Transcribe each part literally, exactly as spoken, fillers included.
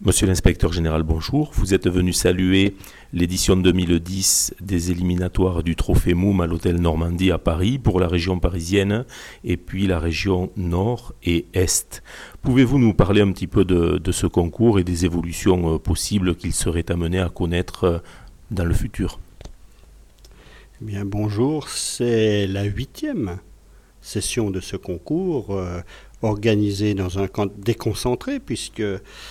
Monsieur l'inspecteur général, bonjour. Vous êtes venu saluer l'édition deux mille dix des éliminatoires du Trophée Moum à l'Hôtel Normandie à Paris pour la région parisienne et puis la région Nord et Est. Pouvez-vous nous parler un petit peu de, de ce concours et des évolutions possibles qu'il serait amené à connaître dans le futur? Eh bien, bonjour, c'est la huitième session de ce concours euh, organisée dans un camp déconcentré puisque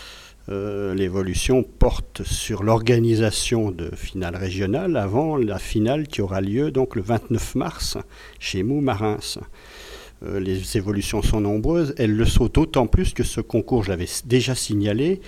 Euh, l'évolution porte sur l'organisation de finales régionales avant la finale qui aura lieu donc le vingt-neuf mars chez Moum à Reims. Euh, les évolutions sont nombreuses, elles le sont d'autant plus que ce concours, je l'avais déjà signalé,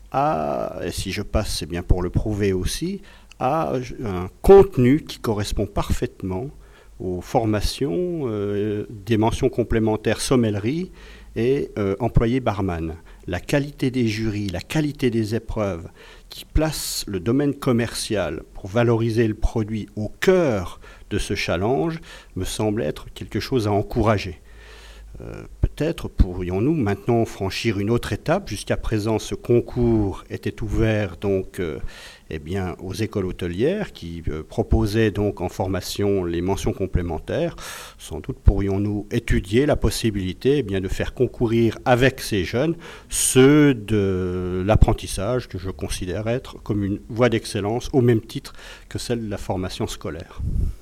a, et si je passe c'est bien pour le prouver aussi, a un contenu qui correspond parfaitement aux formations, euh, des mentions complémentaires sommellerie et euh, employé barman. La qualité des jurys, la qualité des épreuves qui placent le domaine commercial pour valoriser le produit au cœur de ce challenge me semble être quelque chose à encourager. Euh, peut-être pourrions-nous maintenant franchir une autre étape. Jusqu'à présent, ce concours était ouvert donc euh, eh bien, aux écoles hôtelières qui euh, proposaient donc en formation les mentions complémentaires. Sans doute pourrions-nous étudier la possibilité eh bien, de faire concourir avec ces jeunes ceux de l'apprentissage que je considère être comme une voie d'excellence au même titre que celle de la formation scolaire.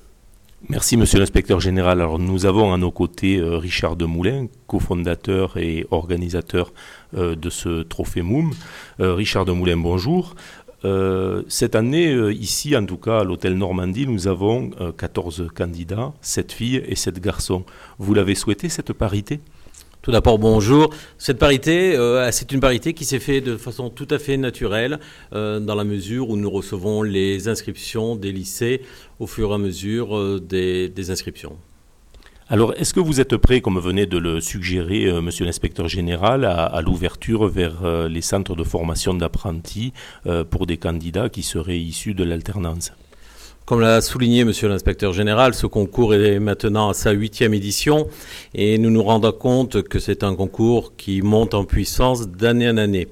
Merci Monsieur l'inspecteur général. Alors nous avons à nos côtés euh, Richard Demoulin, cofondateur et organisateur euh, de ce Trophée Moum. Euh, Richard Demoulin, bonjour. Euh, cette année, euh, ici en tout cas à l'Hôtel Normandie, nous avons euh, quatorze candidats, sept filles et sept garçons. Vous l'avez souhaité cette parité ? Tout d'abord, bonjour. Cette parité, euh, c'est une parité qui s'est faite de façon tout à fait naturelle euh, dans la mesure où nous recevons les inscriptions des lycées au fur et à mesure euh, des, des inscriptions. Alors, est-ce que vous êtes prêt, comme venait de le suggérer euh, Monsieur l'inspecteur général, à, à l'ouverture vers euh, les centres de formation d'apprentis euh, pour des candidats qui seraient issus de l'alternance ? Comme l'a souligné Monsieur l'inspecteur général, ce concours est maintenant à sa huitième édition et nous nous rendons compte que c'est un concours qui monte en puissance d'année en année.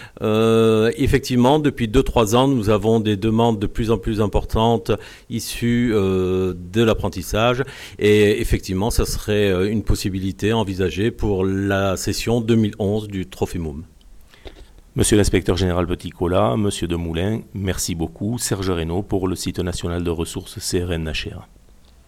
Euh, effectivement, depuis deux trois ans, nous avons des demandes de plus en plus importantes issues euh, de l'apprentissage et effectivement, ça serait une possibilité envisagée pour la session deux mille onze du Trophée Moum. Monsieur l'inspecteur général Petit-Colas, Monsieur Demoulin, merci beaucoup. Serge Reynaud pour le site national de ressources C R N H R.